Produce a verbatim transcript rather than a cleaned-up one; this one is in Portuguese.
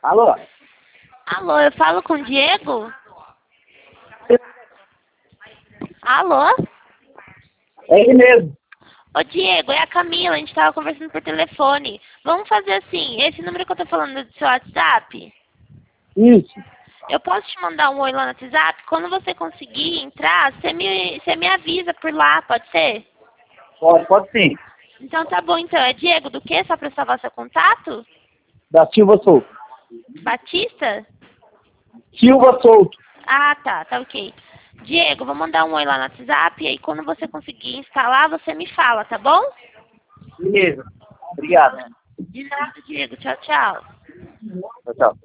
Alô? Alô, eu falo com o Diego? Alô? É ele mesmo. Ô Diego, é a Camila, a gente tava conversando por telefone. Vamos fazer assim, esse número que eu tô falando é do seu WhatsApp? Isso. Eu posso te mandar um oi lá no WhatsApp? Quando você conseguir entrar, você me, você me avisa por lá, pode ser? Pode, pode sim. Então tá bom, então. É Diego do quê? Só pra salvar seu contato? Da Silva Souto. Batista? Silva Souto. Ah, tá, tá ok. Diego, vou mandar um oi lá no WhatsApp e aí quando você conseguir instalar, você me fala, tá bom? Beleza. Obrigado. De nada, Diego. Tchau, tchau. Tchau, tchau.